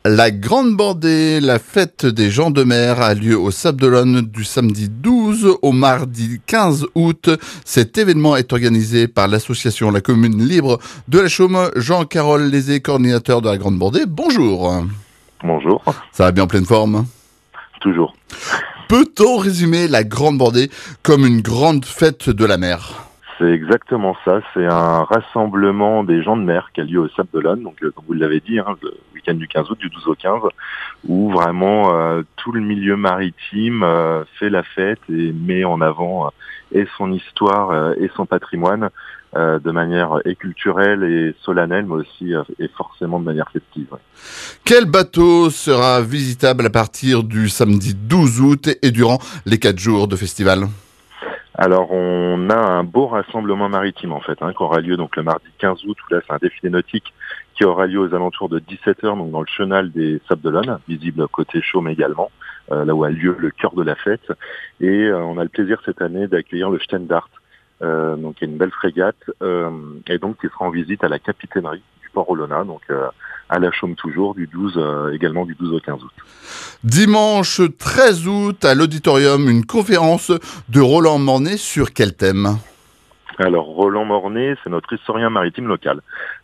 La Grande Bordée, la fête des gens de mer, a lieu au Sables d'Olonne du samedi 12 au mardi 15 août. Cet événement est organisé par l'association La Commune Libre de la Chaume. Jean-Carole Lézé, coordinateur de la Grande Bordée. Bonjour. Bonjour. Ça va bien en pleine forme? Toujours. Peut-on résumer la Grande Bordée comme une grande fête de la mer? C'est exactement ça. C'est un rassemblement des gens de mer qui a lieu au Sables d'Olonne. Donc, comme vous l'avez dit, le week-end du 15 août, du 12 au 15, où vraiment tout le milieu maritime fait la fête et met en avant et son histoire et son patrimoine de manière et culturelle et solennelle, mais aussi et forcément de manière festive. Quel bateau sera visitable à partir du samedi 12 août et durant les 4 jours de festival? Alors, on a un beau rassemblement maritime, en fait, qui aura lieu donc le mardi 15 août, où là, c'est un défilé nautique qui aura lieu aux alentours de 17h, donc dans le chenal des Sables d'Olonne, visible côté Chaume également, là où a lieu le cœur de la fête. Et on a le plaisir cette année d'accueillir le Stendard, donc il y a une belle frégate, et donc qui sera en visite à la capitainerie du port Olona, donc à la Chaume toujours, également du 12 au 15 août. Dimanche 13 août, à l'auditorium, une conférence de Roland Mornay sur quel thème? Alors, Roland Mornay, c'est notre historien maritime local,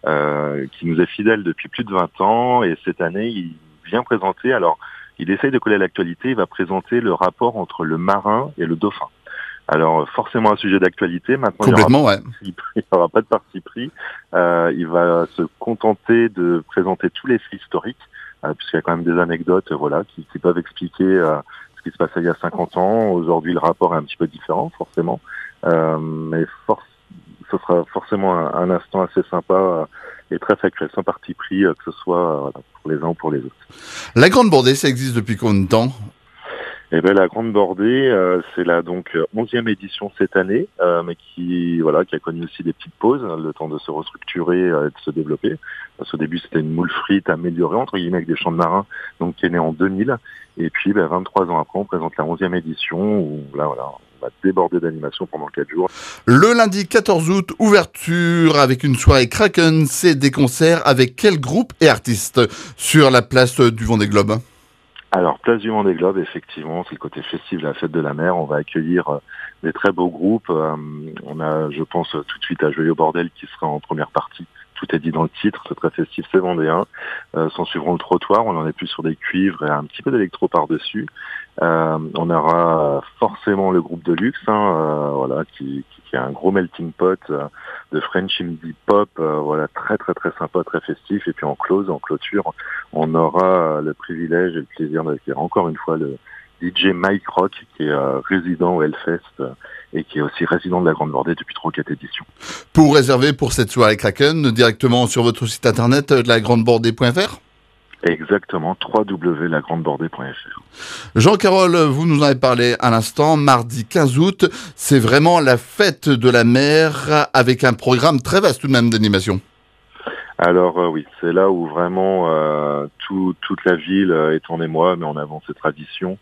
qui nous est fidèle depuis plus de 20 ans, et cette année, il vient présenter, alors, il essaye de coller à l'actualité, il va présenter le rapport entre le marin et le dauphin. Alors, forcément un sujet d'actualité, maintenant Complètement, il n'y aura pas de parti pris, il va se contenter de présenter tous les faits historiques, puisqu'il y a quand même des anecdotes qui peuvent expliquer ce qui se passait il y a 50 ans. Aujourd'hui, le rapport est un petit peu différent, forcément. Mais ce sera forcément un instant assez sympa et très factuel, sans parti pris, que ce soit pour les uns ou pour les autres. La Grande Bordée, ça existe depuis combien de temps? Eh bien, la Grande Bordée, c'est la 11e édition cette année, mais qui a connu aussi des petites pauses, le temps de se restructurer et de se développer. Parce qu'au début, c'était une moule frite améliorée, entre guillemets, avec des champs de marins, donc qui est née en 2000. Et puis, 23 ans après, on présente la 11e édition, où là, on va déborder d'animation pendant 4 jours. Le lundi 14 août, ouverture avec une soirée Kraken, c'est des concerts avec quel groupe et artistes sur la place du Vendée Globe? Alors, place du Vendée Globe, effectivement, c'est le côté festif de la fête de la mer. On va accueillir des très beaux groupes. On a, je pense, tout de suite à Joyeux Bordel qui sera en première partie. Tout est dit dans le titre, c'est très festif, c'est vendéen. S'en suivront le trottoir, on en est plus sur des cuivres et un petit peu d'électro par-dessus. On aura forcément le groupe de luxe, qui est un gros melting pot de French indie pop, très très très sympa, très festif. Et puis en clôture, on aura le privilège et le plaisir d'accueillir encore une fois le DJ Mike Rock, qui est résident au Hellfest et qui est aussi résident de la Grande Bordée depuis 3 ou 4 éditions. Pour réserver pour cette soirée Kraken, directement sur votre site internet lagrandebordée.fr? Exactement, www.lagrandebordée.fr. Jean-Carole, vous nous en avez parlé à l'instant, mardi 15 août, c'est vraiment la fête de la mer avec un programme très vaste tout de même d'animation. Alors oui, c'est là où vraiment toute la ville est en émoi, met en avant ses traditions.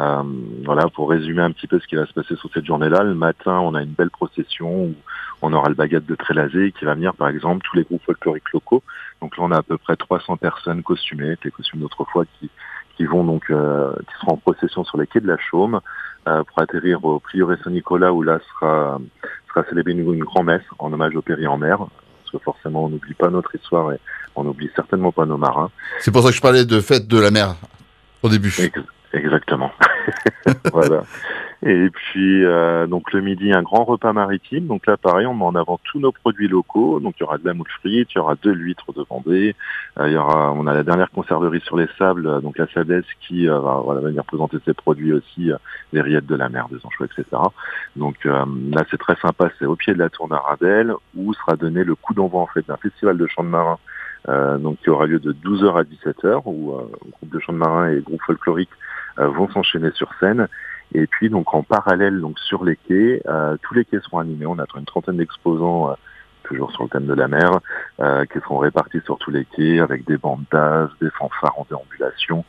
Pour résumer un petit peu ce qui va se passer sur cette journée-là, le matin, on a une belle procession où on aura le Bagad de Trélazé qui va venir, par exemple, tous les groupes folkloriques locaux. Donc là, on a à peu près 300 personnes costumées, avec les costumes d'autrefois qui seront en procession sur les quais de la Chaume pour atterrir au prieuré Saint-Nicolas où là sera célébrée une grand-messe en hommage au péri en mer. Parce que forcément, on n'oublie pas notre histoire et on n'oublie certainement pas nos marins. C'est pour ça que je parlais de fête de la mer au début. Exactement. Voilà. Et puis, donc le midi, un grand repas maritime. Donc là, pareil, on met en avant tous nos produits locaux. Donc il y aura de la moule frite, il y aura de l'huître de Vendée. On a la dernière conserverie sur les sables, donc la Sablesse, qui va venir présenter ses produits aussi, les rillettes de la mer, des anchois, etc. Donc là, c'est très sympa. C'est au pied de la tour Naradel, où sera donné le coup d'envoi en fait d'un festival de chants de marins. Qui aura lieu de 12h à 17h, où groupe de chants de marins et groupe folklorique vont s'enchaîner sur scène. Et puis donc en parallèle donc sur les quais, tous les quais seront animés. On attend une trentaine d'exposants, toujours sur le thème de la mer, qui seront répartis sur tous les quais avec des bandes d'as, des fanfares en déambulation.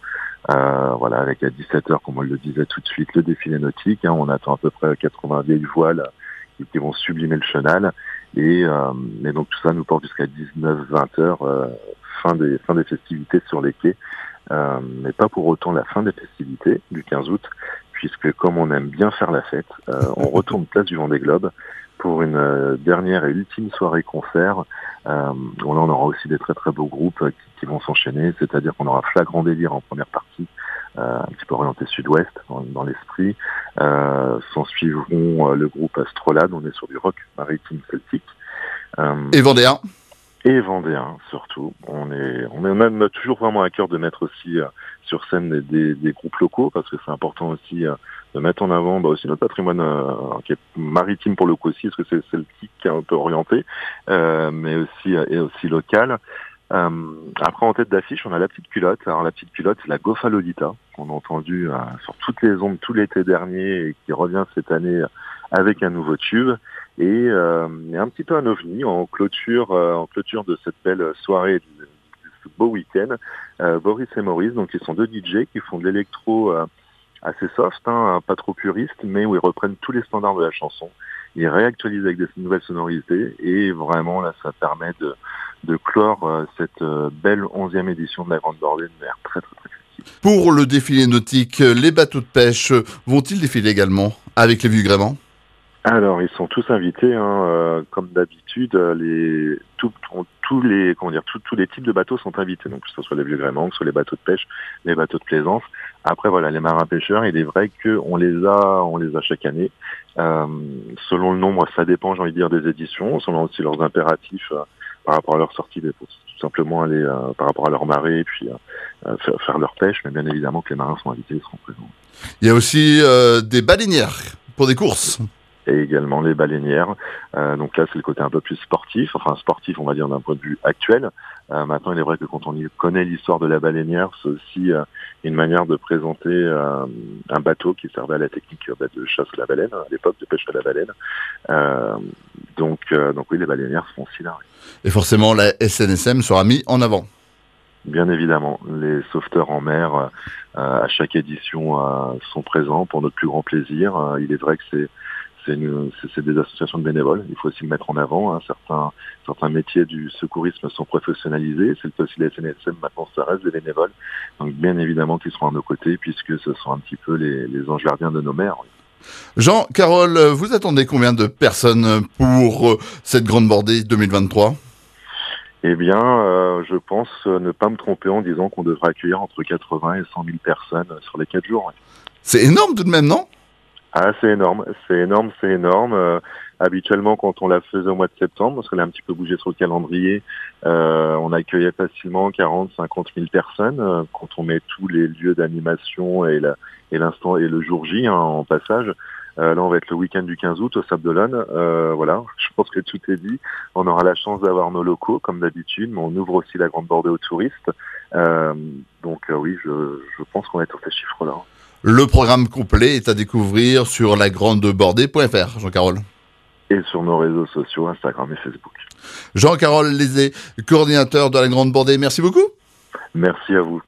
Avec à 17h, comme on le disait tout de suite, le défilé nautique. On attend à peu près 80 vieilles voiles qui vont sublimer le chenal. Et donc tout ça nous porte jusqu'à 19-20 heures, fin des festivités sur les quais. mais pas pour autant la fin des festivités du 15 août, puisque comme on aime bien faire la fête, on retourne place du Vendée Globe pour une dernière et ultime soirée concert. Où là, on aura aussi des très très beaux groupes qui vont s'enchaîner, c'est-à-dire qu'on aura Flagrant Délire en première partie, un petit peu orienté sud-ouest dans l'esprit. S'en suivront le groupe Astrolabe, on est sur du rock maritime celtique. Et Vendéen. Et vendéen surtout. On a toujours vraiment à cœur de mettre aussi sur scène des groupes locaux, parce que c'est important aussi de mettre en avant aussi notre patrimoine qui est maritime pour le coup aussi, parce que c'est celtique qui est un peu orienté, mais aussi local. Après, en tête d'affiche, on a La Petite Culotte. Alors la Petite Culotte, c'est la Gofa Lolita qu'on a entendu sur toutes les ondes tout l'été dernier et qui revient cette année avec un nouveau tube. Et un petit peu un ovni en clôture de cette belle soirée, de ce beau week-end. Boris et Maurice, donc ils sont deux DJ qui font de l'électro assez soft, pas trop puriste, mais où ils reprennent tous les standards de la chanson. Ils réactualisent avec des nouvelles sonorités et vraiment là, ça permet de clore cette belle 11e édition de la Grande Bordée de mer. Très très très festive. Pour le défilé nautique, les bateaux de pêche vont-ils défiler également avec les Vieux-Gréments ? Alors, ils sont tous invités, comme d'habitude. Tous les types de bateaux sont invités, donc que ce soit les Vieux-Gréments, que ce soit les bateaux de pêche, les bateaux de plaisance. Après, voilà, les marins pêcheurs, il est vrai qu'on les a chaque année. Selon le nombre, ça dépend, j'ai envie de dire, des éditions, selon aussi leurs impératifs par rapport à leur sortie, pour tout simplement aller par rapport à leur marée et puis faire leur pêche. Mais bien évidemment que les marins sont invités, ils seront présents. Il y a aussi des baleinières pour des courses. Et également les baleinières. Donc là, c'est le côté un peu plus sportif, on va dire d'un point de vue actuel. Maintenant, il est vrai que quand on connaît l'histoire de la baleinière, c'est aussi une manière de présenter un bateau qui servait à la technique de chasse à la baleine, à l'époque de pêche à la baleine. Donc oui, les baleinières seront aussi là. Oui. Et forcément, la SNSM sera mise en avant. Bien évidemment, les sauveteurs en mer, à chaque édition, sont présents pour notre plus grand plaisir. Il est vrai que c'est des associations de bénévoles. Il faut aussi le mettre en avant. Certains métiers du secourisme sont professionnalisés. C'est le cas aussi de la SNSM. Maintenant, ça reste des bénévoles. Donc, bien évidemment qu'ils seront à nos côtés puisque ce sont un petit peu les anges gardiens de nos mers. Oui. Jean, Carole, vous attendez combien de personnes pour cette Grande Bordée 2023 ? Eh bien, je pense ne pas me tromper en disant qu'on devrait accueillir entre 80 et 100 000 personnes sur les 4 jours. Oui. C'est énorme tout de même, non ? Ah, c'est énorme. Habituellement, quand on la faisait au mois de septembre, parce qu'elle a un petit peu bougé sur le calendrier, on accueillait facilement 40, 50 000 personnes. Quand on met tous les lieux d'animation et l'instant et le jour J en passage, là, on va être le week-end du 15 août au Sable d'Olonne. Voilà, je pense que tout est dit. On aura la chance d'avoir nos locaux, comme d'habitude, mais on ouvre aussi la Grande Bordée aux touristes. Oui, je pense qu'on va être sur ces chiffres-là. Le programme complet est à découvrir sur lagrandebordée.fr, Jean-Carole. Et sur nos réseaux sociaux, Instagram et Facebook. Jean-Carole Lézé, coordinateur de la Grande Bordée, merci beaucoup. Merci à vous.